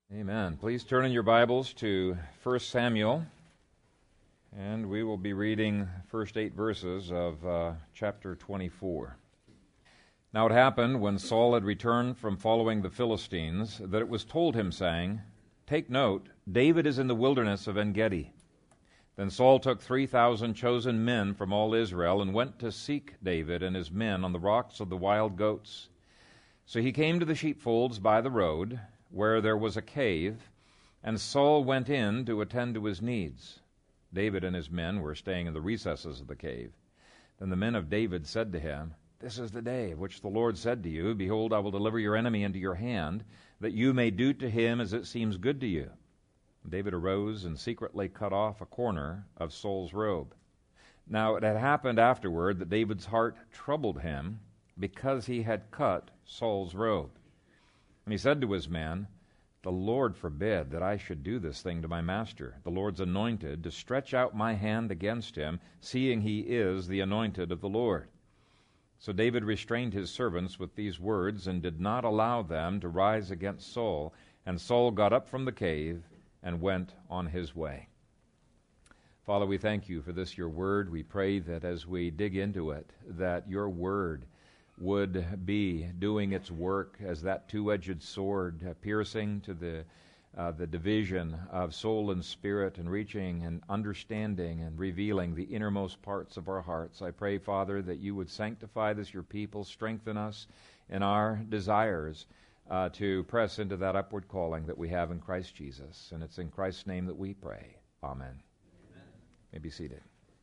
Amen. Please turn in your Bibles to 1 Samuel, and we will be reading the first 8 verses of chapter 24. Now it happened, when Saul had returned from following the Philistines, that it was told him, saying, "Take note, David is in the wilderness of En-gedi." Then Saul took 3,000 chosen men from all Israel, and went to seek David and his men on the rocks of the wild goats. So he came to the sheepfolds by the road, where there was a cave, and Saul went in to attend to his needs. David and his men were staying in the recesses of the cave. Then the men of David said to him, "This is the day of which the Lord said to you, Behold, I will deliver your enemy into your hand, that you may do to him as it seems good to you." And David arose and secretly cut off a corner of Saul's robe. Now it had happened afterward that David's heart troubled him, because he had cut Saul's robe. And he said to his men, "The Lord forbid that I should do this thing to my master, the Lord's anointed, to stretch out my hand against him, seeing he is the anointed of the Lord." So David restrained his servants with these words, and did not allow them to rise against Saul. And Saul got up from the cave and went on his way. Father, we thank you for this, your word. We pray that as we dig into it, that your word would be doing its work as that two-edged sword, piercing to the division of soul and spirit, and reaching and understanding and revealing the innermost parts of our hearts. I pray, Father, that you would sanctify this, your people, strengthen us in our desires to press into that upward calling that we have in Christ Jesus. And it's in Christ's name that we pray. Amen. Amen. You may be seated.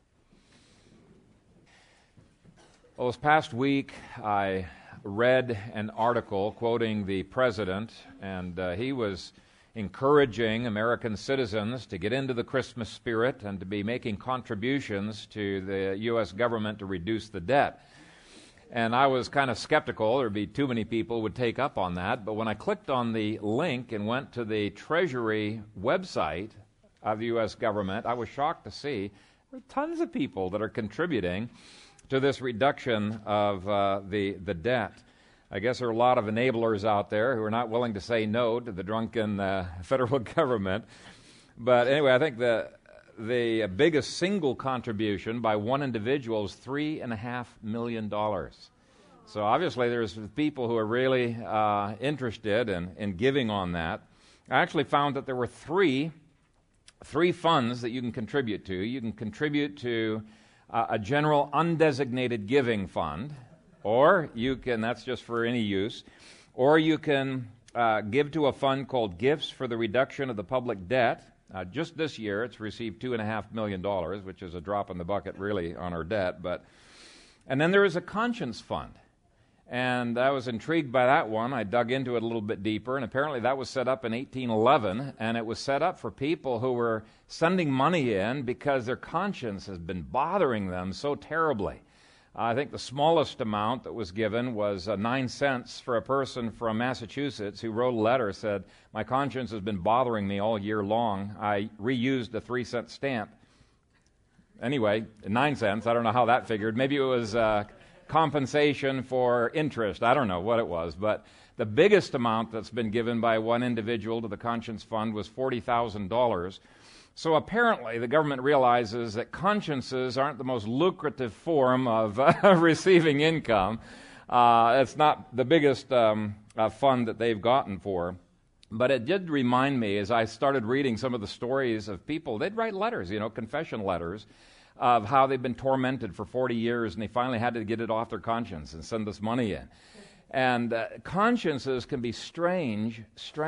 Well, this past week, I read an article quoting the president, and he was encouraging American citizens to get into the Christmas spirit and to be making contributions to the U.S. government to reduce the debt. And I was kind of skeptical there'd be too many people who would take up on that, but when I clicked on the link and went to the Treasury website of the U.S. government, I was shocked to see there are tons of people that are contributing to this reduction of the debt. I guess there are a lot of enablers out there who are not willing to say no to the drunken federal government. But anyway, I think the biggest single contribution by one individual is $3.5 million. So obviously there's people who are really interested in giving on that. I actually found that there were three funds that you can contribute to. You can contribute to a general undesignated giving fund, or you can, that's just for any use, or you can give to a fund called Gifts for the Reduction of the Public Debt. Just this year, it's received $2.5 million, which is a drop in the bucket, really, on our debt. And then there is a Conscience Fund. And I was intrigued by that one. I dug into it a little bit deeper, and apparently that was set up in 1811, and it was set up for people who were sending money in because their conscience has been bothering them so terribly. I think the smallest amount that was given was 9 cents for a person from Massachusetts who wrote a letter, said, "My conscience has been bothering me all year long. I reused a 3-cent stamp." Anyway, 9 cents, I don't know how that figured. Maybe it was compensation for interest. I don't know what it was, but the biggest amount that's been given by one individual to the Conscience Fund was $40,000. So apparently the government realizes that consciences aren't the most lucrative form of receiving income. It's not the biggest fund that they've gotten for. But it did remind me, as I started reading some of the stories of people, they'd write letters, confession letters, of how they've been tormented for 40 years, and they finally had to get it off their conscience and send this money in. And consciences can be strange,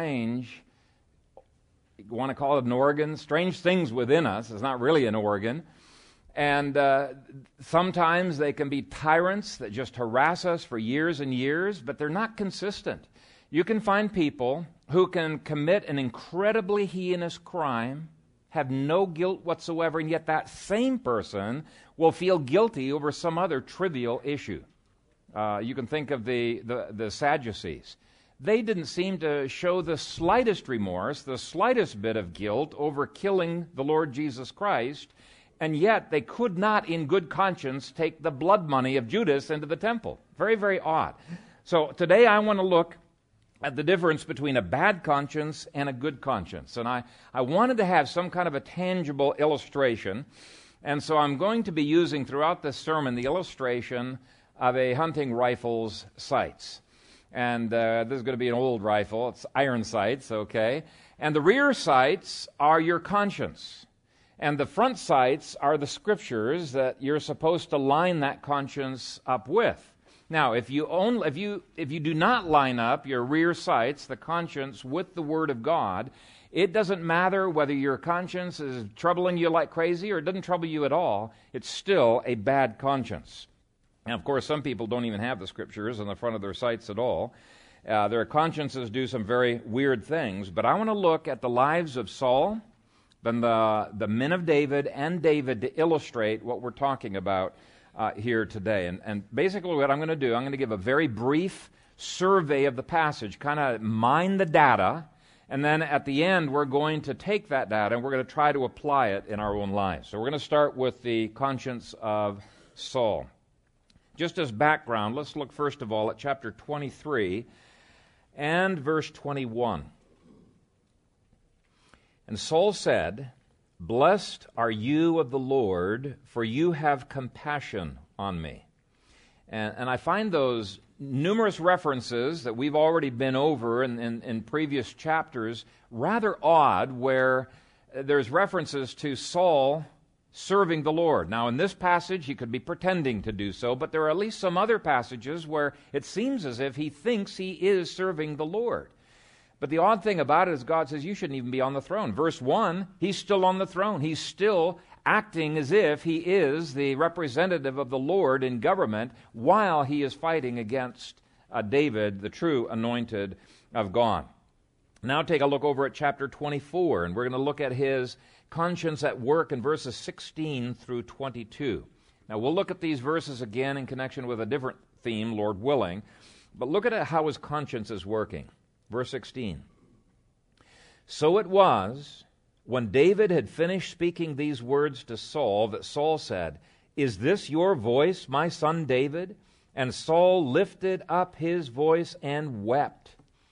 you want to call it an organ, strange things within us. It's not really an organ. And sometimes they can be tyrants that just harass us for years and years, but they're not consistent. You can find people who can commit an incredibly heinous crime, have no guilt whatsoever, and yet that same person will feel guilty over some other trivial issue. You can think of the Sadducees. They didn't seem to show the slightest remorse, the slightest bit of guilt over killing the Lord Jesus Christ, and yet they could not in good conscience take the blood money of Judas into the temple. Very, very odd. So today I want to look at the difference between a bad conscience and a good conscience. And I wanted to have some kind of a tangible illustration. And so I'm going to be using throughout this sermon the illustration of a hunting rifle's sights. And this is going to be an old rifle. It's iron sights, okay? And the rear sights are your conscience. And the front sights are the scriptures that you're supposed to line that conscience up with. Now, if you do not line up your rear sights, the conscience, with the Word of God, it doesn't matter whether your conscience is troubling you like crazy or it doesn't trouble you at all. It's still a bad conscience. Now, of course, some people don't even have the scriptures in the front of their sights at all. Their consciences do some very weird things. But I want to look at the lives of Saul, then the men of David, and David to illustrate what we're talking about here today. And basically what I'm going to do, I'm going to give a very brief survey of the passage, kind of mine the data, and then at the end we're going to take that data and we're going to try to apply it in our own lives. So we're going to start with the conscience of Saul. Just as background, let's look first of all at chapter 23 and verse 21. And Saul said, "Blessed are you of the Lord, for you have compassion on me." And I find those numerous references that we've already been over in previous chapters rather odd, where there's references to Saul serving the Lord. Now, in this passage, he could be pretending to do so, but there are at least some other passages where it seems as if he thinks he is serving the Lord. But the odd thing about it is God says, you shouldn't even be on the throne. Verse 1, he's still on the throne. He's still acting as if he is the representative of the Lord in government while he is fighting against David, the true anointed of God. Now take a look over at chapter 24, and we're going to look at his conscience at work in verses 16 through 22. Now we'll look at these verses again in connection with a different theme, Lord willing, but look at how his conscience is working. Verse 16. So it was, when David had finished speaking these words to Saul, that Saul said, "Is this your voice, my son David?" And Saul lifted up his voice and wept.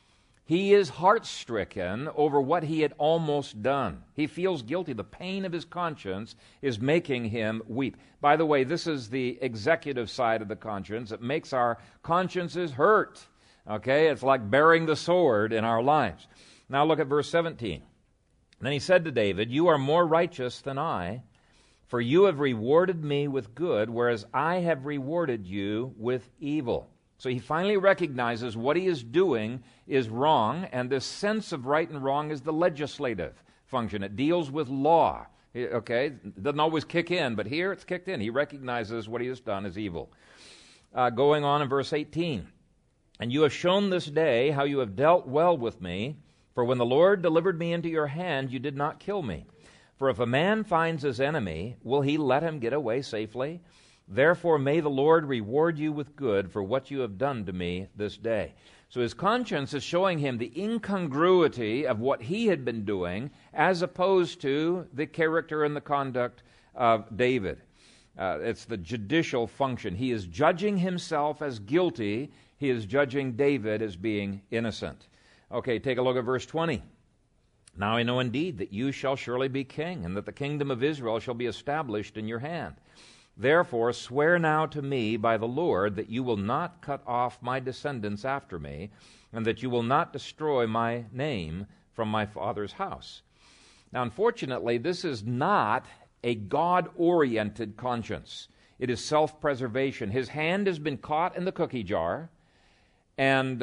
He is heart-stricken over what he had almost done. He feels guilty. The pain of his conscience is making him weep. By the way, this is the executive side of the conscience. It makes our consciences hurt. Okay, it's like bearing the sword in our lives. Now look at verse 17. Then he said to David, "You are more righteous than I, for you have rewarded me with good, whereas I have rewarded you with evil." So he finally recognizes what he is doing is wrong, and this sense of right and wrong is the legislative function. It deals with law. Okay, it doesn't always kick in, but here it's kicked in. He recognizes what he has done is evil. Going on in verse 18. "And you have shown this day how you have dealt well with me, for when the Lord delivered me into your hand, you did not kill me. For if a man finds his enemy, will he let him get away safely? Therefore may the Lord reward you with good for what you have done to me this day." So his conscience is showing him the incongruity of what he had been doing as opposed to the character and the conduct of David. It's the judicial function. He is judging himself as guilty. He is judging David as being innocent. Okay, take a look at verse 20. "Now I know indeed that you shall surely be king, and that the kingdom of Israel shall be established in your hand. Therefore swear now to me by the Lord that you will not cut off my descendants after me, and that you will not destroy my name from my father's house." Now, unfortunately, this is not a God-oriented conscience. It is self-preservation. His hand has been caught in the cookie jar, and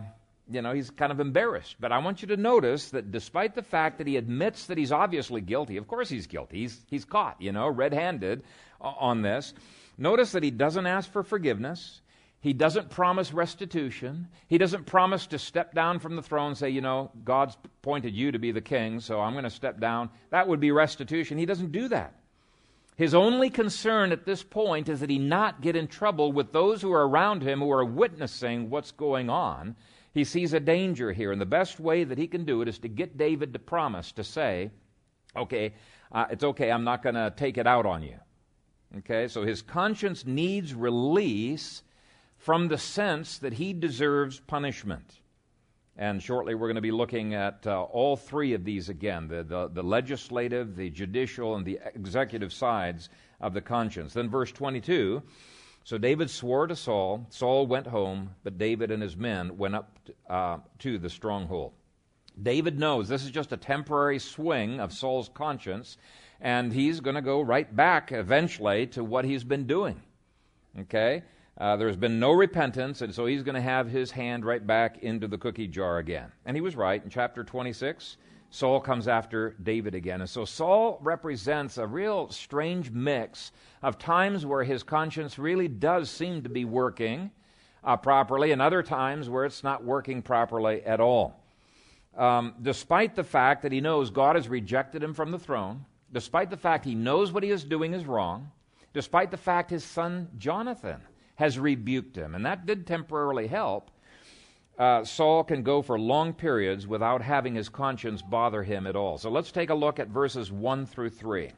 he's kind of embarrassed. But I want you to notice that despite the fact that he admits that he's obviously guilty, of course he's guilty, he's caught, red-handed on this. Notice that he doesn't ask for forgiveness. He doesn't promise restitution. He doesn't promise to step down from the throne and say, God's appointed you to be the king, so I'm going to step down. That would be restitution. He doesn't do that. His only concern at this point is that he not get in trouble with those who are around him who are witnessing what's going on. He sees a danger here, and the best way that he can do it is to get David to promise, to say, okay, it's okay, I'm not going to take it out on you. Okay, so his conscience needs release from the sense that he deserves punishment. And shortly we're going to be looking at all three of these again, the legislative, the judicial, and the executive sides of the conscience. Then verse 22, so David swore to Saul. Saul went home, but David and his men went up to the stronghold. David knows this is just a temporary swing of Saul's conscience, and he's going to go right back eventually to what he's been doing. Okay? There's been no repentance, and so he's going to have his hand right back into the cookie jar again. And he was right. In chapter 26, Saul comes after David again. And so Saul represents a real strange mix of times where his conscience really does seem to be working properly, and other times where it's not working properly at all. Despite the fact that he knows God has rejected him from the throne, despite the fact he knows what he is doing is wrong, despite the fact his son Jonathan has rebuked him, and that did temporarily help, Saul can go for long periods without having his conscience bother him at all. So let's take a look at verses 1 through 3.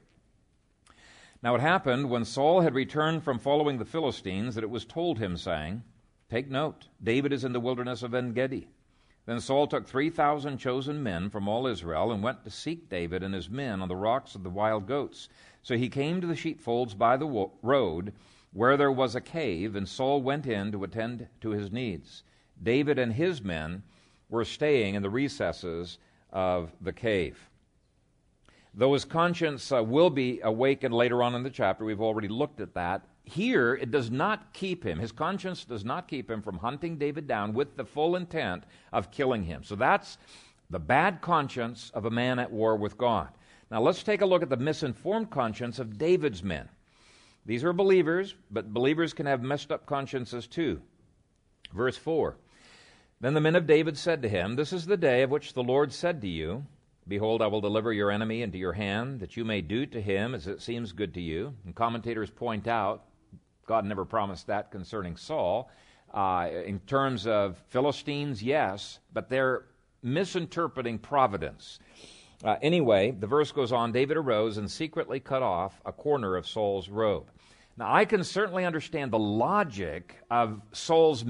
Now it happened when Saul had returned from following the Philistines that it was told him, saying, "Take note, David is in the wilderness of En-Gedi." Then Saul took 3,000 chosen men from all Israel and went to seek David and his men on the rocks of the wild goats. So he came to the sheepfolds by the road, where there was a cave, and Saul went in to attend to his needs. David and his men were staying in the recesses of the cave. Though his conscience will be awakened later on in the chapter, we've already looked at that. Here, it does not keep him, his conscience does not keep him from hunting David down with the full intent of killing him. So that's the bad conscience of a man at war with God. Now let's take a look at the misinformed conscience of David's men. These are believers, but believers can have messed up consciences too. Verse 4, Then the men of David said to him, "This is the day of which the Lord said to you, Behold, I will deliver your enemy into your hand, that you may do to him as it seems good to you." And commentators point out, God never promised that concerning Saul. In terms of Philistines, yes, but they're misinterpreting providence. Anyway, the verse goes on, David arose and secretly cut off a corner of Saul's robe. Now, I can certainly understand the logic of David's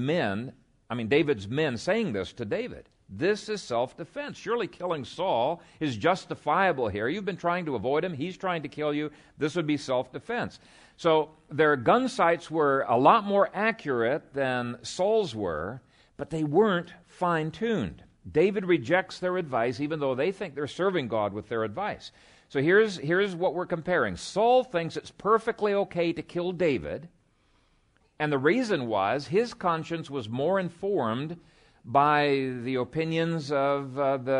men saying this to David. This is self-defense. Surely killing Saul is justifiable here. You've been trying to avoid him. He's trying to kill you. This would be self-defense. So their gun sights were a lot more accurate than Saul's were, but they weren't fine-tuned. David rejects their advice, even though they think they're serving God with their advice. So here's what we're comparing. Saul thinks it's perfectly okay to kill David, and the reason was his conscience was more informed by the opinions of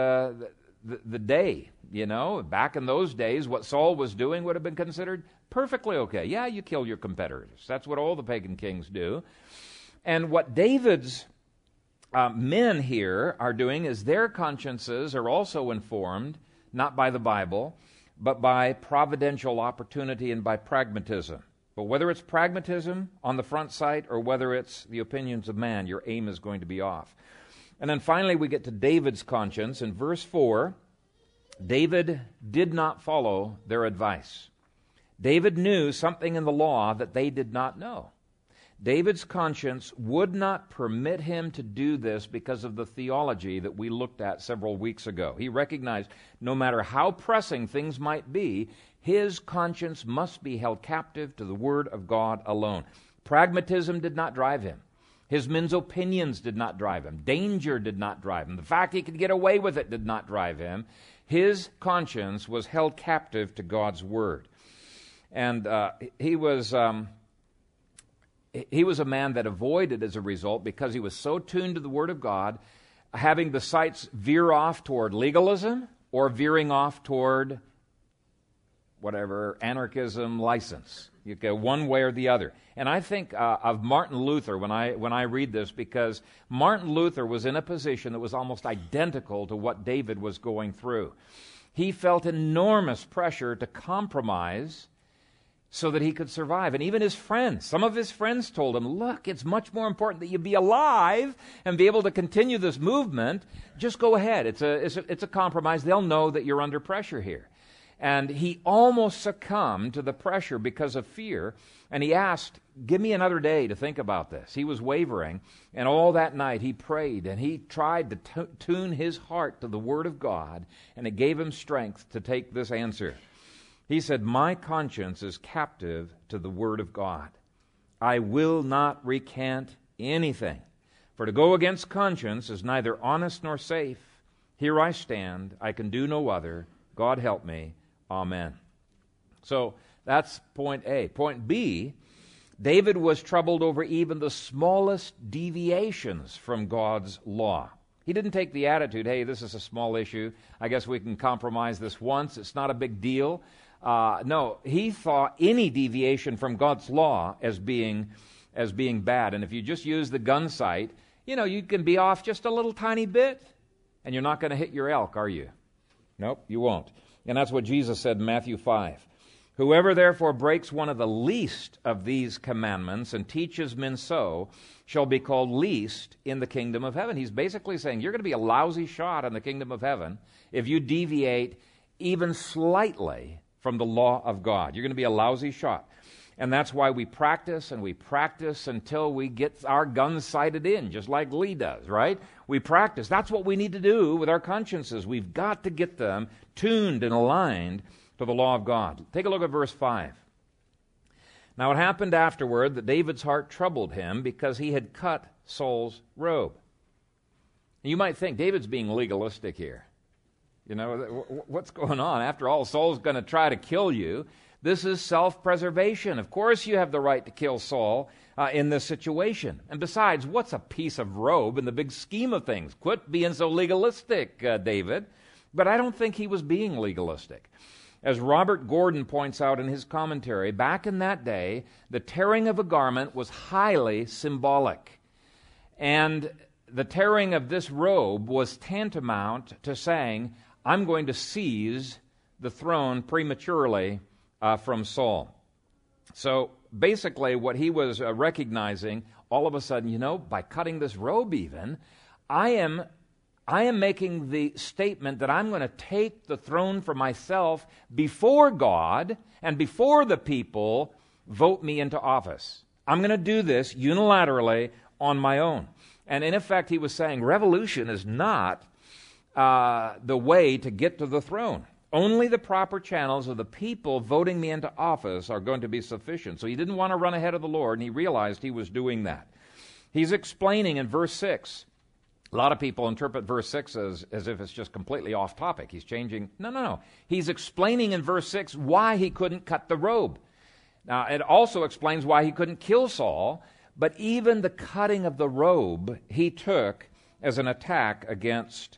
the day. You know, back in those days, what Saul was doing would have been considered perfectly okay. Yeah, you kill your competitors. That's what all the pagan kings do. And what David's men here are doing is their consciences are also informed, not by the Bible, but by providential opportunity and by pragmatism. But whether it's pragmatism on the front sight or whether it's the opinions of man, your aim is going to be off. And then finally we get to David's conscience. In verse 4, David did not follow their advice. David knew something in the law that they did not know. David's conscience would not permit him to do this because of the theology that we looked at several weeks ago. He recognized no matter how pressing things might be, his conscience must be held captive to the Word of God alone. Pragmatism did not drive him. His men's opinions did not drive him. Danger did not drive him. The fact he could get away with it did not drive him. His conscience was held captive to God's Word. And he was a man that avoided, as a result, because he was so tuned to the Word of God, having the sights veer off toward legalism or veering off toward whatever, anarchism, license. You go one way or the other. And I think of Martin Luther when I read this, because Martin Luther was in a position that was almost identical to what David was going through. He felt enormous pressure to compromise so that he could survive. And even his friends, some of his friends told him, look, it's much more important that you be alive and be able to continue this movement. Just go ahead. It's a compromise. They'll know that you're under pressure here. And he almost succumbed to the pressure because of fear. And he asked, give me another day to think about this. He was wavering. And all that night he prayed and he tried to tune his heart to the Word of God. And it gave him strength to take this answer. He said, my conscience is captive to the Word of God. I will not recant anything. For to go against conscience is neither honest nor safe. Here I stand. I can do no other. God help me. Amen. So that's point A. Point B, David was troubled over even the smallest deviations from God's law. He didn't take the attitude, hey, this is a small issue. I guess we can compromise this once. It's not a big deal. No, he thought any deviation from God's law as being bad. And if you just use the gun sight, you can be off just a little tiny bit, and you're not going to hit your elk, are you? Nope, you won't. And that's what Jesus said in Matthew 5. Whoever therefore breaks one of the least of these commandments and teaches men so shall be called least in the kingdom of heaven. He's basically saying you're going to be a lousy shot in the kingdom of heaven if you deviate even slightly from the law of God. You're going to be a lousy shot. And that's why we practice and we practice until we get our guns sighted in, just like Lee does, right? We practice. That's what we need to do with our consciences. We've got to get them tuned and aligned to the law of God. Take a look at verse 5. Now it happened afterward that David's heart troubled him because he had cut Saul's robe. You might think David's being legalistic here. What's going on? After all, Saul's going to try to kill you. This is self-preservation. Of course you have the right to kill Saul in this situation. And besides, what's a piece of robe in the big scheme of things? Quit being so legalistic, David. But I don't think he was being legalistic. As Robert Gordon points out in his commentary, back in that day, the tearing of a garment was highly symbolic. And the tearing of this robe was tantamount to saying, I'm going to seize the throne prematurely from Saul. So basically what he was recognizing, all of a sudden, by cutting this robe even, I am making the statement that I'm going to take the throne for myself before God and before the people vote me into office. I'm going to do this unilaterally on my own. And in effect, he was saying revolution is not the way to get to the throne. Only the proper channels of the people voting me into office are going to be sufficient. So he didn't want to run ahead of the Lord, and he realized he was doing that. He's explaining in verse 6. A lot of people interpret verse 6 as if it's just completely off topic. He's changing. No. He's explaining in verse 6 why he couldn't cut the robe. Now, it also explains why he couldn't kill Saul, but even the cutting of the robe he took as an attack against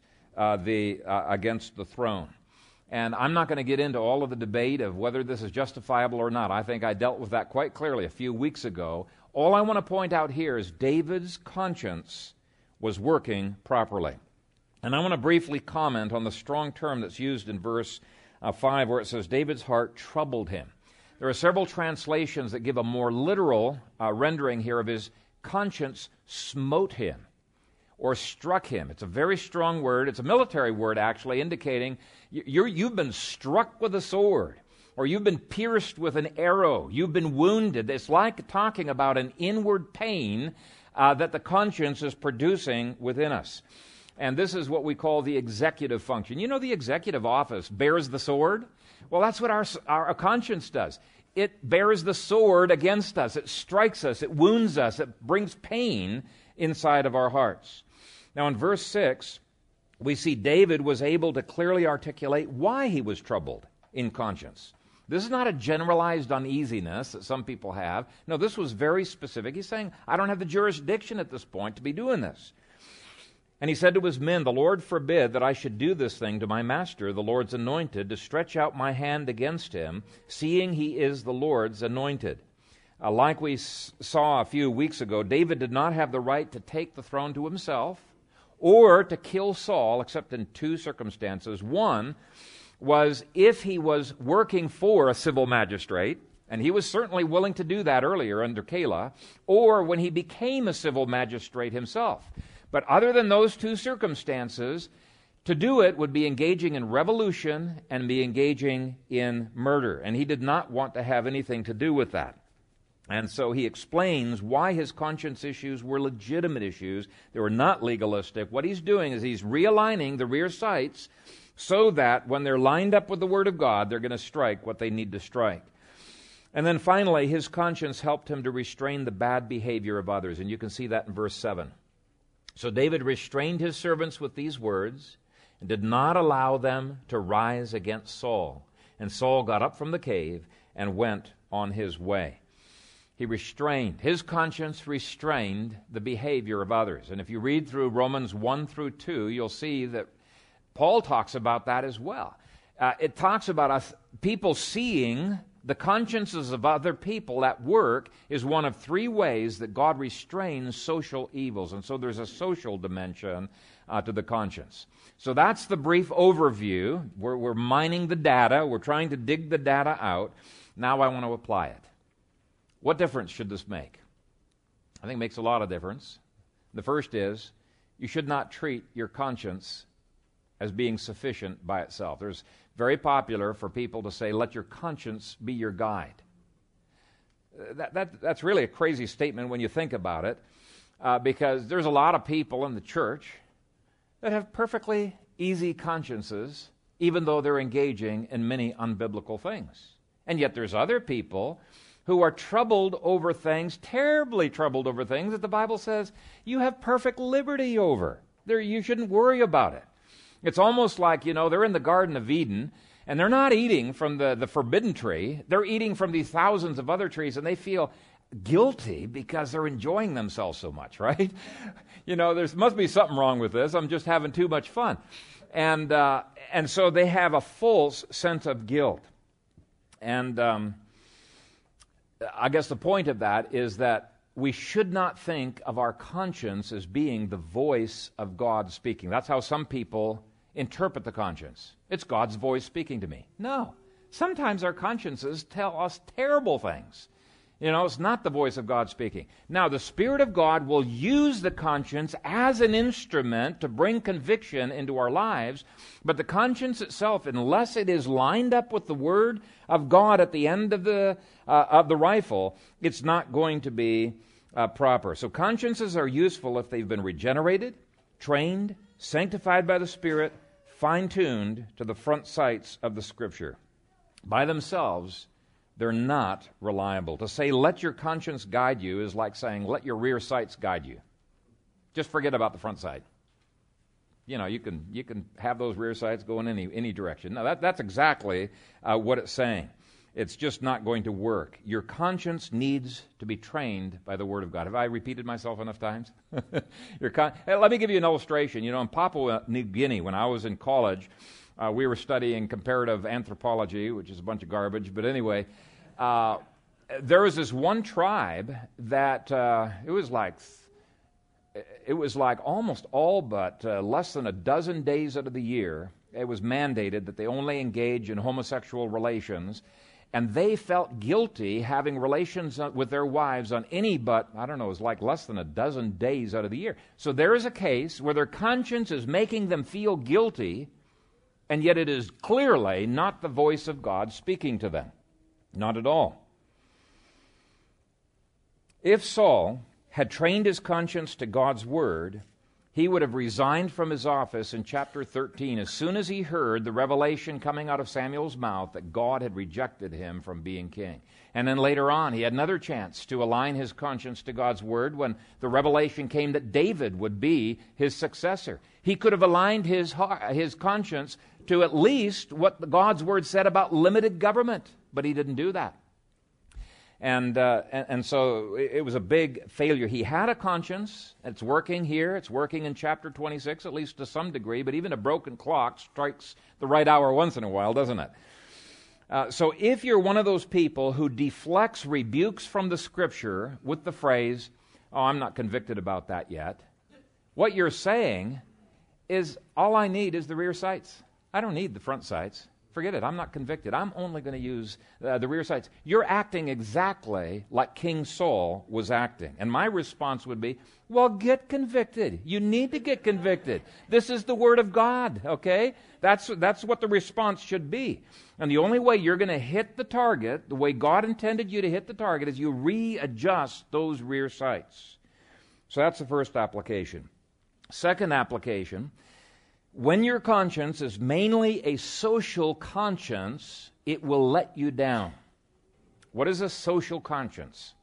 the throne. And I'm not going to get into all of the debate of whether this is justifiable or not. I think I dealt with that quite clearly a few weeks ago. All I want to point out here is David's conscience was working properly. And I want to briefly comment on the strong term that's used in verse 5 where it says, David's heart troubled him. There are several translations that give a more literal rendering here of his conscience smote him or struck him. It's a very strong word. It's a military word, actually, indicating you've been struck with a sword or you've been pierced with an arrow. You've been wounded. It's like talking about an inward pain that the conscience is producing within us. And this is what we call the executive function. The executive office bears the sword. Well, that's what our conscience does. It bears the sword against us. It strikes us. It wounds us. It brings pain inside of our hearts. Now, in verse 6, we see David was able to clearly articulate why he was troubled in conscience. This is not a generalized uneasiness that some people have. No, this was very specific. He's saying, I don't have the jurisdiction at this point to be doing this. And he said to his men, the Lord forbid that I should do this thing to my master, the Lord's anointed, to stretch out my hand against him, seeing he is the Lord's anointed. Like we saw a few weeks ago, David did not have the right to take the throne to himself or to kill Saul, except in two circumstances. One was if he was working for a civil magistrate, and he was certainly willing to do that earlier under Keilah, or when he became a civil magistrate himself. But other than those two circumstances, To do it would be engaging in revolution and be engaging in murder. And he did not want to have anything to do with that. And so he explains why his conscience issues were legitimate issues. They were not legalistic. What he's doing is he's realigning the rear sights so that when they're lined up with the Word of God, they're going to strike what they need to strike. And then finally, his conscience helped him to restrain the bad behavior of others. And you can see that in verse 7. So David restrained his servants with these words and did not allow them to rise against Saul. And Saul got up from the cave and went on his way. His conscience restrained the behavior of others. And if you read through Romans 1 through 2, you'll see that Paul talks about that as well. It talks about us, people seeing the consciences of other people at work is one of three ways that God restrains social evils. And so there's a social dimension to the conscience. So that's the brief overview. We're mining the data. We're trying to dig the data out. Now I want to apply it. What difference should this make? I think it makes a lot of difference. The first is you should not treat your conscience as being sufficient by itself. There's very popular for people to say, let your conscience be your guide. That's really a crazy statement when you think about it, because there's a lot of people in the church that have perfectly easy consciences, even though they're engaging in many unbiblical things. And yet there's other people who are troubled over things, terribly troubled over things that the Bible says you have perfect liberty over. You shouldn't worry about it. It's almost like, they're in the Garden of Eden, and they're not eating from the forbidden tree. They're eating from these thousands of other trees, and they feel guilty because they're enjoying themselves so much, right? There must be something wrong with this. I'm just having too much fun. And so they have a false sense of guilt. And I guess the point of that is that we should not think of our conscience as being the voice of God speaking. That's how some people interpret the conscience. It's God's voice speaking to me. No. Sometimes our consciences tell us terrible things. It's not the voice of God speaking. Now, the Spirit of God will use the conscience as an instrument to bring conviction into our lives, but the conscience itself, unless it is lined up with the Word of God at the end of the rifle, it's not going to be proper. So consciences are useful if they've been regenerated, trained, sanctified by the Spirit, fine-tuned to the front sights of the Scripture. By themselves, they're not reliable. To say, let your conscience guide you is like saying, let your rear sights guide you. Just forget about the front sight. You can have those rear sights go in any direction. Now, that's exactly what it's saying. It's just not going to work. Your conscience needs to be trained by the Word of God. Have I repeated myself enough times? Hey, let me give you an illustration. In Papua New Guinea, when I was in college, we were studying comparative anthropology, which is a bunch of garbage. But anyway, there was this one tribe that it was like almost all but less than a dozen days out of the year, it was mandated that they only engage in homosexual relations. And they felt guilty having relations with their wives on any but, it was like less than a dozen days out of the year. So there is a case where their conscience is making them feel guilty, and yet it is clearly not the voice of God speaking to them. Not at all. If Saul had trained his conscience to God's Word, he would have resigned from his office in chapter 13 as soon as he heard the revelation coming out of Samuel's mouth that God had rejected him from being king. And then later on, he had another chance to align his conscience to God's Word when the revelation came that David would be his successor. He could have aligned his conscience to at least what God's Word said about limited government, but he didn't do that. And so it was a big failure. He had a conscience. It's working here. It's working in chapter 26, at least to some degree. But even a broken clock strikes the right hour once in a while, doesn't it? So if you're one of those people who deflects rebukes from the Scripture with the phrase, I'm not convicted about that yet, what you're saying is, all I need is the rear sights. I don't need the front sights. Forget it. I'm not convicted. I'm only going to use the rear sights. You're acting exactly like King Saul was acting. And my response would be, well, get convicted. You need to get convicted. This is the Word of God, okay? That's what the response should be. And the only way you're going to hit the target, the way God intended you to hit the target, is you readjust those rear sights. So that's the first application. Second application, when your conscience is mainly a social conscience, it will let you down. What is a social conscience?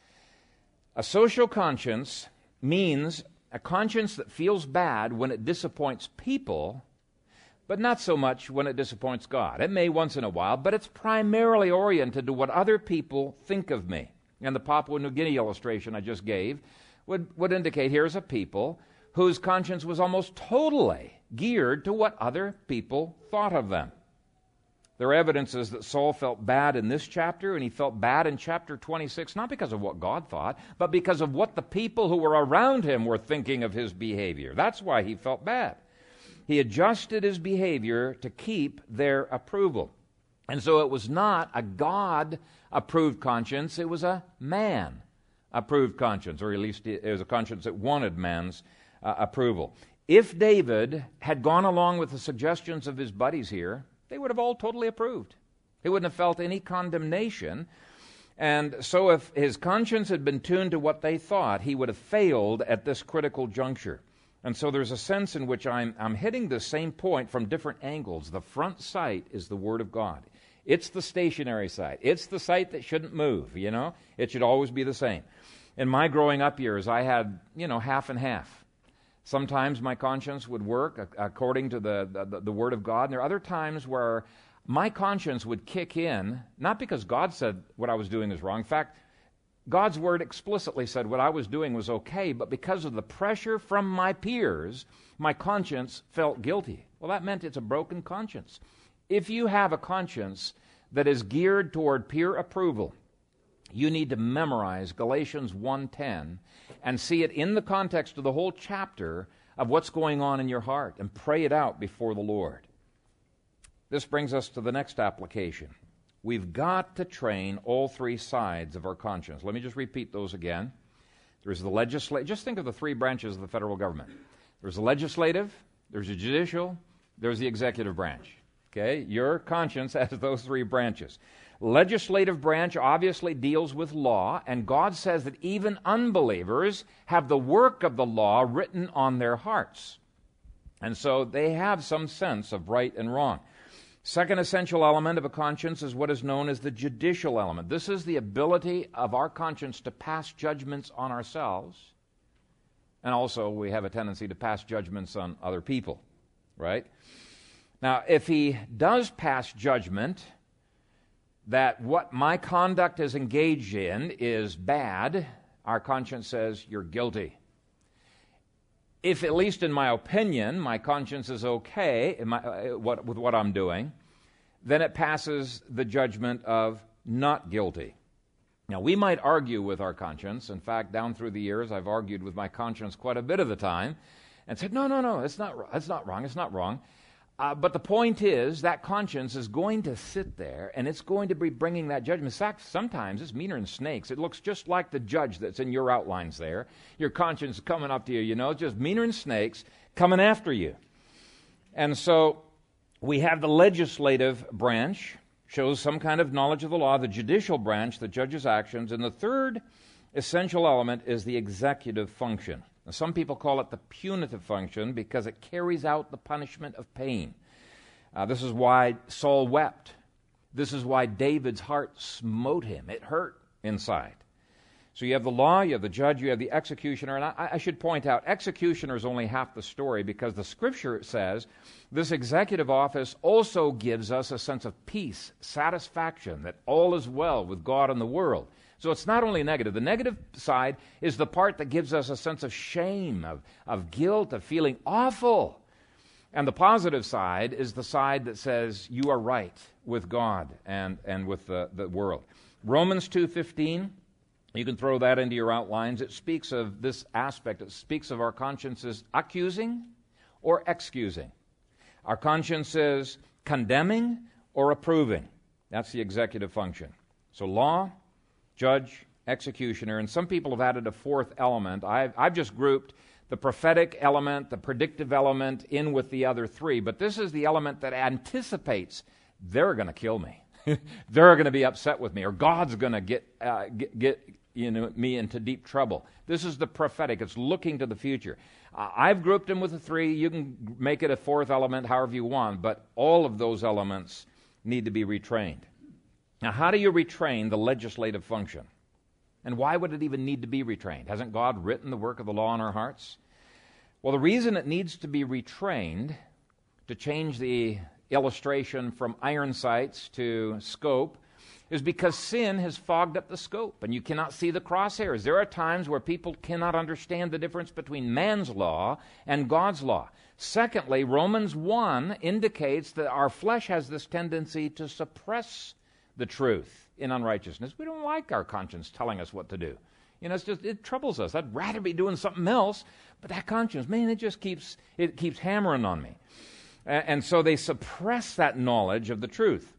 A social conscience means a conscience that feels bad when it disappoints people, but not so much when it disappoints God. It may once in a while, but it's primarily oriented to what other people think of me. And the Papua New Guinea illustration I just gave would indicate here's a people whose conscience was almost totally geared to what other people thought of them. There are evidences that Saul felt bad in this chapter, and he felt bad in chapter 26, not because of what God thought, but because of what the people who were around him were thinking of his behavior. That's why he felt bad. He adjusted his behavior to keep their approval. And so it was not a God-approved conscience, it was a man-approved conscience, or at least it was a conscience that wanted man's approval. If David had gone along with the suggestions of his buddies here, they would have all totally approved. He wouldn't have felt any condemnation. And so if his conscience had been tuned to what they thought, he would have failed at this critical juncture. And so there's a sense in which I'm hitting the same point from different angles. The front sight is the Word of God. It's the stationary sight. It's the sight that shouldn't move, you know. It should always be the same. In my growing up years, I had, half and half. Sometimes my conscience would work according to the Word of God. And there are other times where my conscience would kick in, not because God said what I was doing is wrong. In fact, God's Word explicitly said what I was doing was okay, but because of the pressure from my peers, my conscience felt guilty. Well, that meant it's a broken conscience. If you have a conscience that is geared toward peer approval, you need to memorize Galatians 1:10 and see it in the context of the whole chapter of what's going on in your heart and pray it out before the Lord. This brings us to the next application. We've got to train all three sides of our conscience. Let me just repeat those again. There's the legislative. Just think of the three branches of the federal government. There's the legislative, there's the judicial, there's the executive branch. Okay? Your conscience has those three branches. Legislative branch obviously deals with law, and God says that even unbelievers have the work of the law written on their hearts. And so they have some sense of right and wrong. Second essential element of a conscience is what is known as the judicial element. This is the ability of our conscience to pass judgments on ourselves, and also we have a tendency to pass judgments on other people, right? Now, if he does pass judgment that what my conduct is engaged in is bad, our conscience says, you're guilty. If, at least in my opinion, my conscience is okay with what I'm doing, then it passes the judgment of not guilty. Now, we might argue with our conscience. In fact, down through the years, I've argued with my conscience quite a bit of the time and said, no, it's not wrong. But the point is that conscience is going to sit there, and it's going to be bringing that judgment. In fact, sometimes it's meaner than snakes. It looks just like the judge that's in your outlines there. Your conscience is coming up to you, just meaner than snakes coming after you. And so we have the legislative branch, shows some kind of knowledge of the law, the judicial branch, the judge's actions, and the third essential element is the executive function. Now, some people call it the punitive function because it carries out the punishment of pain. This is why Saul wept. This is why David's heart smote him. It hurt inside. So you have the law, you have the judge, you have the executioner. And I should point out, executioner is only half the story because the Scripture says this executive office also gives us a sense of peace, satisfaction, that all is well with God and the world. So it's not only negative. The negative side is the part that gives us a sense of shame, of guilt, of feeling awful. And the positive side is the side that says you are right with God and with the world. Romans 2:15, you can throw that into your outlines. It speaks of this aspect. It speaks of our consciences accusing or excusing. Our conscience is condemning or approving. That's the executive function. So law, judge, executioner, and some people have added a fourth element. I've just grouped the prophetic element, the predictive element in with the other three, but this is the element that anticipates they're going to kill me. They're going to be upset with me, or God's going to get me into deep trouble. This is the prophetic. It's looking to the future. I've grouped them with the three. You can make it a fourth element however you want, but all of those elements need to be retrained. Now, how do you retrain the legislative function? And why would it even need to be retrained? Hasn't God written the work of the law in our hearts? Well, the reason it needs to be retrained, to change the illustration from iron sights to scope, is because sin has fogged up the scope, and you cannot see the crosshairs. There are times where people cannot understand the difference between man's law and God's law. Secondly, Romans 1 indicates that our flesh has this tendency to suppress the truth in unrighteousness. We don't like our conscience telling us what to do. It troubles us. I'd rather be doing something else, but that conscience, man, it keeps hammering on me. And so they suppress that knowledge of the truth.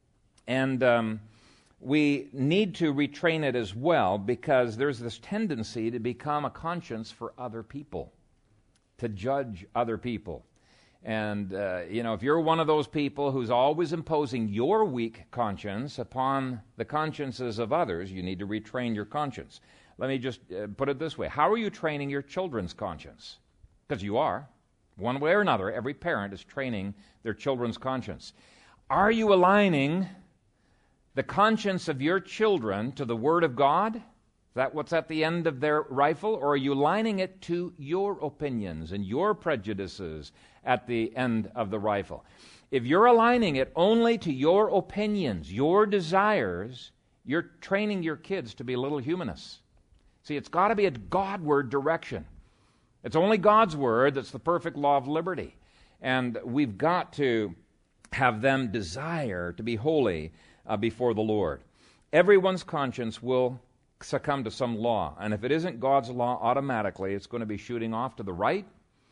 And we need to retrain it as well, because there's this tendency to become a conscience for other people, to judge other people. And, if you're one of those people who's always imposing your weak conscience upon the consciences of others, you need to retrain your conscience. Let me just put it this way. How are you training your children's conscience? Because you are. One way or another, every parent is training their children's conscience. Are you aligning the conscience of your children to the Word of God? Is that what's at the end of their rifle? Or are you aligning it to your opinions and your prejudices at the end of the rifle? If you're aligning it only to your opinions, your desires, you're training your kids to be little humanists. See, it's got to be a Godward direction. It's only God's Word that's the perfect law of liberty. And we've got to have them desire to be holy before the Lord. Everyone's conscience will succumb to some law. And if it isn't God's law, automatically it's going to be shooting off to the right,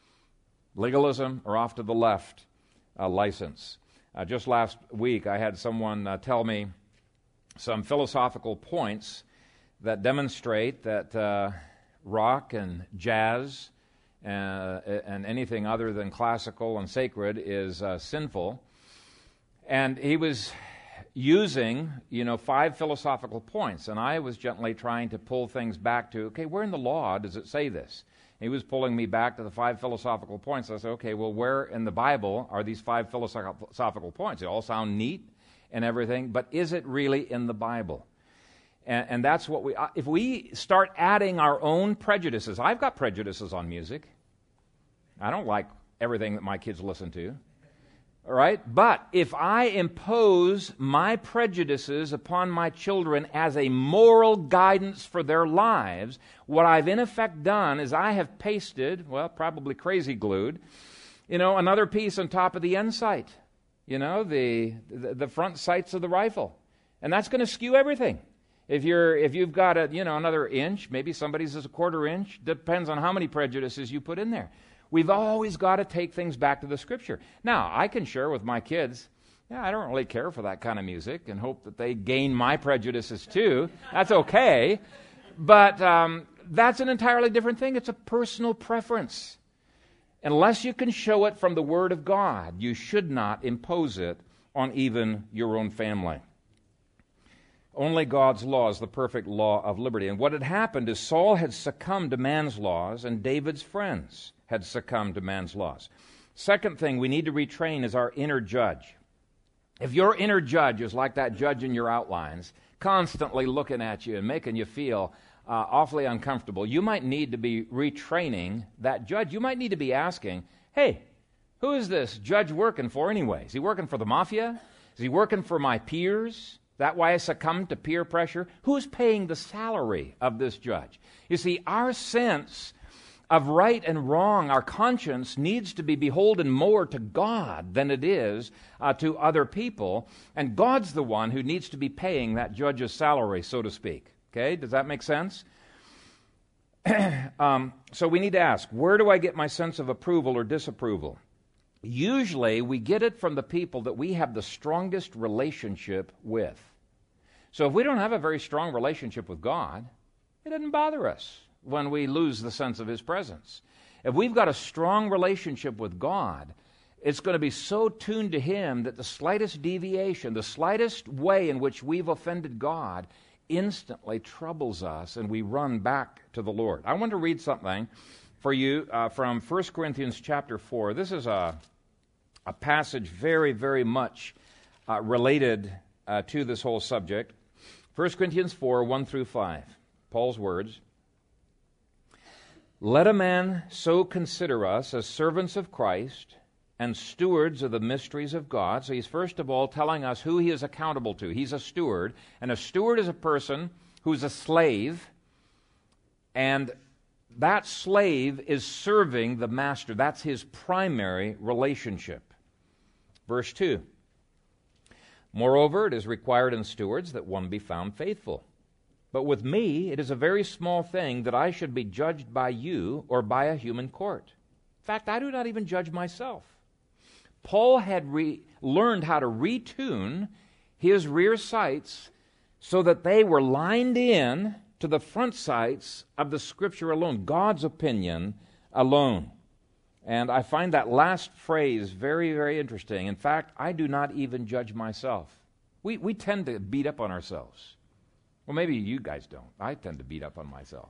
legalism, or off to the left, license. Just last week I had someone tell me some philosophical points that demonstrate that rock and jazz and anything other than classical and sacred is sinful. And he was using, 5 philosophical points, and I was gently trying to pull things back to, okay, where in the law does it say this? He was pulling me back to the 5 philosophical points. I said, okay, well, where in the Bible are these 5 philosophical points? They all sound neat and everything, but is it really in the Bible? And that's what if we start adding our own prejudices. I've got prejudices on music. I don't like everything that my kids listen to. All right? But if I impose my prejudices upon my children as a moral guidance for their lives, what I've in effect done is I have pasted, probably crazy glued, another piece on top of the end sight, the front sights of the rifle. And that's going to skew everything. If you've got another inch, maybe somebody's is a quarter inch, depends on how many prejudices you put in there. We've always got to take things back to the Scripture. Now, I can share with my kids, I don't really care for that kind of music, and hope that they gain my prejudices too. That's okay. But that's an entirely different thing. It's a personal preference. Unless you can show it from the Word of God, you should not impose it on even your own family. Only God's law is the perfect law of liberty. And what had happened is Saul had succumbed to man's laws, and David's friends had succumbed to man's laws. Second thing we need to retrain is our inner judge. If your inner judge is like that judge in your outlines, constantly looking at you and making you feel awfully uncomfortable, you might need to be retraining that judge. You might need to be asking, hey, who is this judge working for anyway? Is he working for the mafia? Is he working for my peers? That why I succumb to peer pressure? Who's paying the salary of this judge? You see, our sense of right and wrong, our conscience needs to be beholden more to God than it is to other people. And God's the one who needs to be paying that judge's salary, so to speak. Okay, does that make sense? So we need to ask, where do I get my sense of approval or disapproval? usually we get it from the people that we have the strongest relationship with. So if we don't have a very strong relationship with God, it doesn't bother us when we lose the sense of His presence. If we've got a strong relationship with God, it's going to be so tuned to Him that the slightest deviation, the slightest way in which we've offended God instantly troubles us, and we run back to the Lord. I want to read something for you from 1 Corinthians chapter 4. This is a passage very, very much related to this whole subject. 1 Corinthians 4, 1 through 5. Paul's words. Let a man so consider us as servants of Christ and stewards of the mysteries of God. So he's first of all telling us who he is accountable to. He's a steward, and a steward is a person who's a slave, and that slave is serving the master. That's his primary relationship. Verse 2. Moreover, it is required in stewards that one be found faithful. But with me, it is a very small thing that I should be judged by you or by a human court. In fact, I do not even judge myself. Paul had learned how to retune his rear sights so that they were lined in to the front sights of the Scripture alone, God's opinion alone. And I find that last phrase very, very interesting. In fact, I do not even judge myself. We tend to beat up on ourselves. Well, maybe you guys don't. I tend to beat up on myself.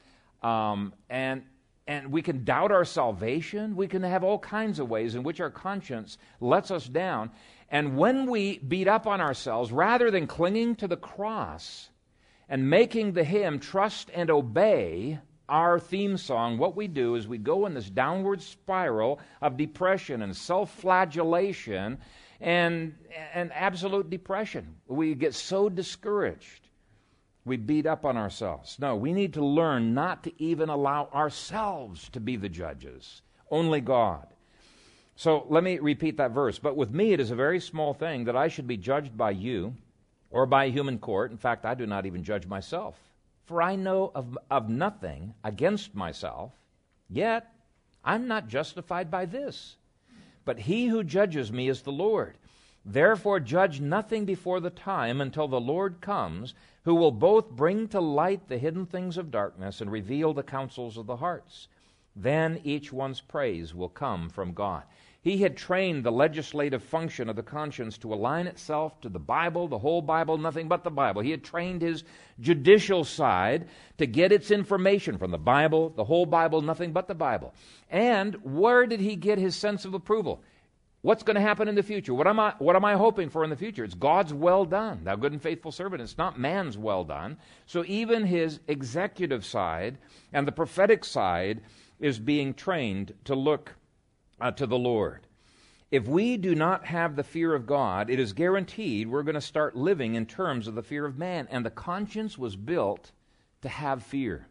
And we can doubt our salvation. We can have all kinds of ways in which our conscience lets us down. And when we beat up on ourselves, rather than clinging to the cross and making the hymn Trust and Obey our theme song, what we do is we go in this downward spiral of depression and self-flagellation and absolute depression. We get so discouraged. We beat up on ourselves. No, we need to learn not to even allow ourselves to be the judges, only God. So let me repeat that verse. But with me it is a very small thing that I should be judged by you or by a human court. In fact, I do not even judge myself. For I know of nothing against myself, yet I'm not justified by this. But he who judges me is the Lord. Therefore judge nothing before the time until the Lord comes, who will both bring to light the hidden things of darkness and reveal the counsels of the hearts. Then each one's praise will come from God. He had trained the legislative function of the conscience to align itself to the Bible, the whole Bible, nothing but the Bible. He had trained his judicial side to get its information from the Bible, the whole Bible, nothing but the Bible. And where did he get his sense of approval? What's going to happen in the future? What am I hoping for in the future? It's God's well done, thou good and faithful servant. It's not man's well done. So even his executive side and the prophetic side is being trained to look to the Lord. If we do not have the fear of God, it is guaranteed we're going to start living in terms of the fear of man. And the conscience was built to have fear.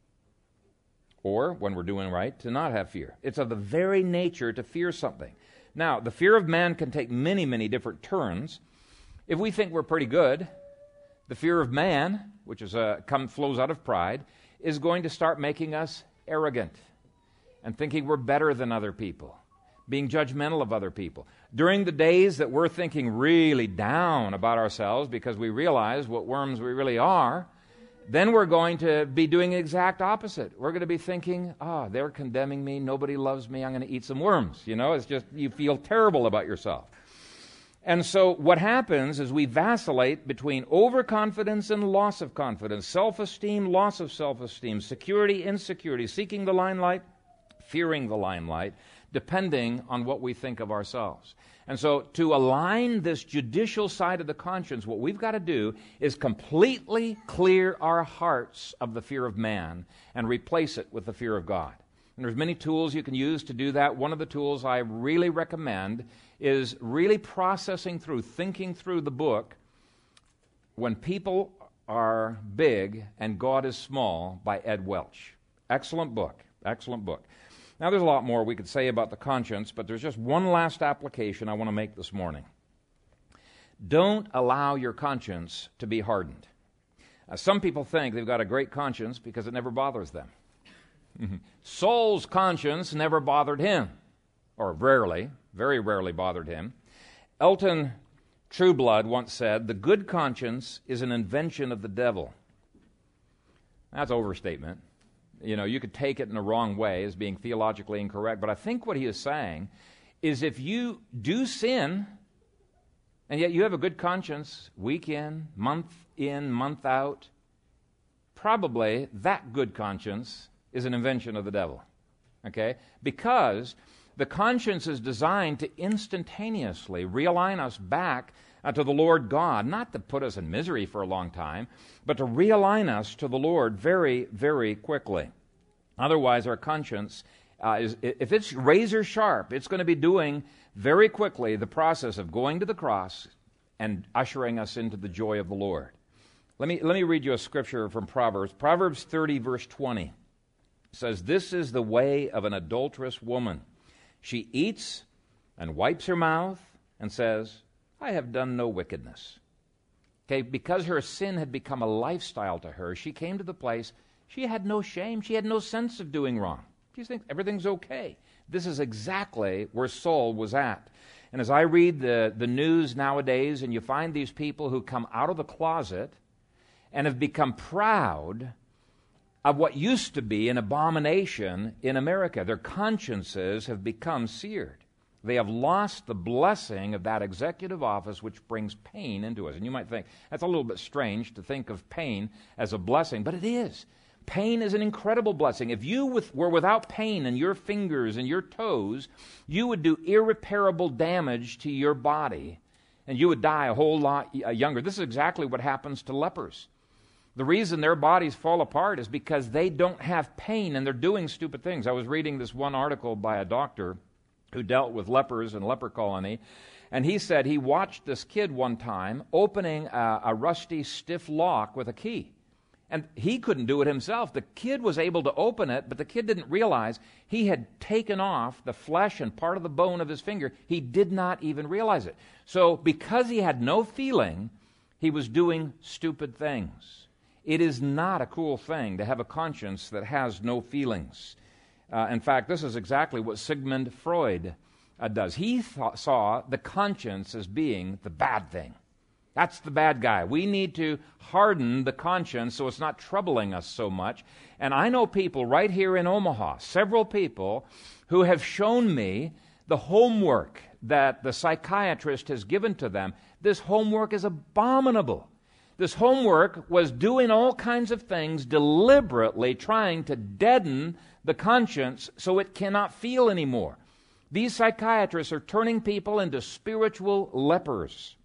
Or, when we're doing right, to not have fear. It's of the very nature to fear something. Now, the fear of man can take many, many different turns. If we think we're pretty good, the fear of man, which is flows out of pride, is going to start making us arrogant and thinking we're better than other people, being judgmental of other people. During the days that we're thinking really down about ourselves because we realize what worms we really are, then we're going to be doing the exact opposite. We're going to be thinking, they're condemning me, nobody loves me, I'm going to eat some worms. It's just, you feel terrible about yourself. And so what happens is we vacillate between overconfidence and loss of confidence, self-esteem, loss of self-esteem, security, insecurity, seeking the limelight, fearing the limelight, depending on what we think of ourselves. And so to align this judicial side of the conscience, what we've got to do is completely clear our hearts of the fear of man and replace it with the fear of God. And there's many tools you can use to do that. One of the tools I really recommend is really processing through, thinking through the book, When People Are Big and God is Small by Ed Welch. Excellent book. Excellent book. Now, there's a lot more we could say about the conscience, but there's just one last application I want to make this morning. Don't allow your conscience to be hardened. Some people think they've got a great conscience because it never bothers them. Saul's conscience never bothered him. or rarely, very rarely bothered him. Elton Trueblood once said, "The good conscience is an invention of the devil." That's an overstatement. You could take it in the wrong way as being theologically incorrect, but I think what he is saying is if you do sin, and yet you have a good conscience week in, month out, probably that good conscience is an invention of the devil. Okay? Because the conscience is designed to instantaneously realign us back to the Lord God, not to put us in misery for a long time, but to realign us to the Lord very, very quickly. Otherwise, our conscience, if it's razor sharp, it's going to be doing very quickly the process of going to the cross and ushering us into the joy of the Lord. Let me read you a scripture from Proverbs. Proverbs 30, verse 20 says, "This is the way of an adulterous woman. She eats and wipes her mouth and says, 'I have done no wickedness.'" Okay, because her sin had become a lifestyle to her, she came to the place she had no shame. She had no sense of doing wrong. She thinks everything's okay. This is exactly where Saul was at. And as I read the news nowadays, and you find these people who come out of the closet and have become proud of what used to be an abomination in America. Their consciences have become seared. They have lost the blessing of that executive office which brings pain into us. And you might think, that's a little bit strange to think of pain as a blessing, but it is. Pain is an incredible blessing. If you were without pain in your fingers and your toes, you would do irreparable damage to your body, and you would die a whole lot younger. This is exactly what happens to lepers. The reason their bodies fall apart is because they don't have pain and they're doing stupid things. I was reading this one article by a doctor who dealt with lepers in a leper colony, and he said he watched this kid one time opening a rusty, stiff lock with a key. And he couldn't do it himself. The kid was able to open it, but the kid didn't realize he had taken off the flesh and part of the bone of his finger. He did not even realize it. So because he had no feeling, he was doing stupid things. It is not a cool thing to have a conscience that has no feelings. In fact, this is exactly what Sigmund Freud does. He saw the conscience as being the bad thing. That's the bad guy. We need to harden the conscience so it's not troubling us so much. And I know people right here in Omaha, several people, who have shown me the homework that the psychiatrist has given to them. This homework is abominable. This homework was doing all kinds of things, deliberately trying to deaden the conscience so it cannot feel anymore. These psychiatrists are turning people into spiritual lepers.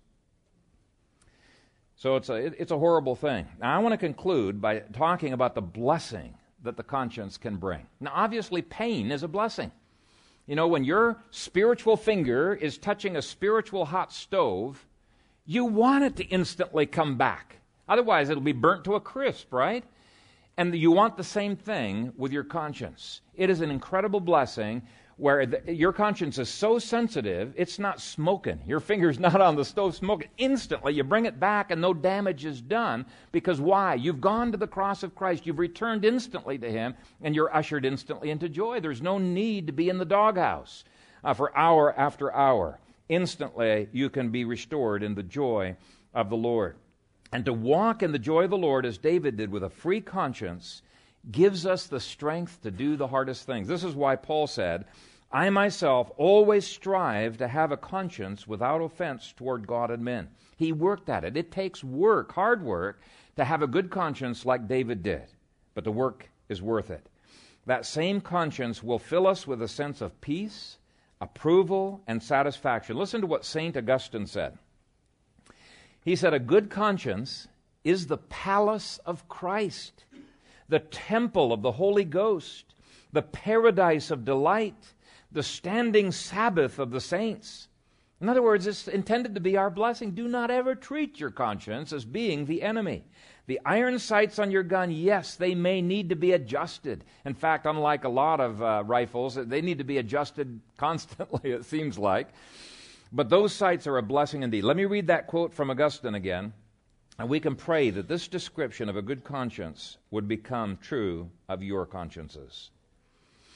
So it's a horrible thing. Now, I want to conclude by talking about the blessing that the conscience can bring. Now, obviously, pain is a blessing. When your spiritual finger is touching a spiritual hot stove, you want it to instantly come back. Otherwise, it'll be burnt to a crisp, right? And you want the same thing with your conscience. It is an incredible blessing where your conscience is so sensitive, it's not smoking. Your finger's not on the stove smoking. Instantly, you bring it back and no damage is done. Because why? You've gone to the cross of Christ. You've returned instantly to Him, and you're ushered instantly into joy. There's no need to be in the doghouse for hour after hour. Instantly, you can be restored in the joy of the Lord. And to walk in the joy of the Lord, as David did with a free conscience, gives us the strength to do the hardest things. This is why Paul said, "I myself always strive to have a conscience without offense toward God and men." He worked at it. It takes work, hard work, to have a good conscience like David did. But the work is worth it. That same conscience will fill us with a sense of peace, approval, and satisfaction. Listen to what St. Augustine said. He said, "A good conscience is the palace of Christ, the temple of the Holy Ghost, the paradise of delight, the standing Sabbath of the saints." In other words, it's intended to be our blessing. Do not ever treat your conscience as being the enemy. The iron sights on your gun, yes, they may need to be adjusted. In fact, unlike a lot of rifles, they need to be adjusted constantly, it seems like. But those sights are a blessing indeed. Let me read that quote from Augustine again, and we can pray that this description of a good conscience would become true of your consciences.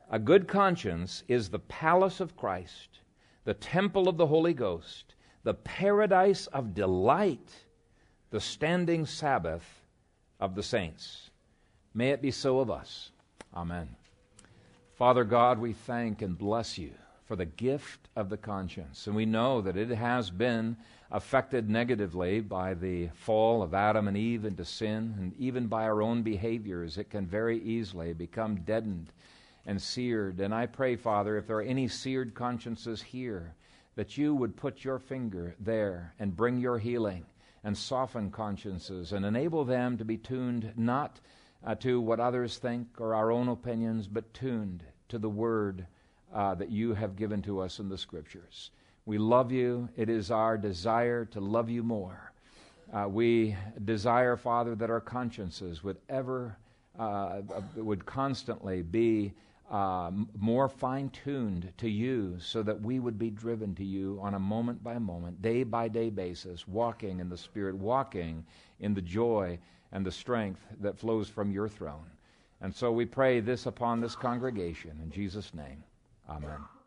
A good conscience is the palace of Christ, the temple of the Holy Ghost, the paradise of delight, the standing Sabbath of the saints. May it be so of us. Amen. Father God, we thank and bless you for the gift of the conscience. And we know that it has been affected negatively by the fall of Adam and Eve into sin, and even by our own behaviors. It can very easily become deadened and seared. And I pray, Father, if there are any seared consciences here, that you would put your finger there and bring your healing and soften consciences and enable them to be tuned not to what others think or our own opinions, but tuned to the Word that you have given to us in the Scriptures. We love you. It is our desire to love you more. We desire, Father, that our consciences would constantly be more fine-tuned to you, so that we would be driven to you on a moment-by-moment, day-by-day basis, walking in the Spirit, walking in the joy and the strength that flows from your throne. And so we pray this upon this congregation. In Jesus' name, amen.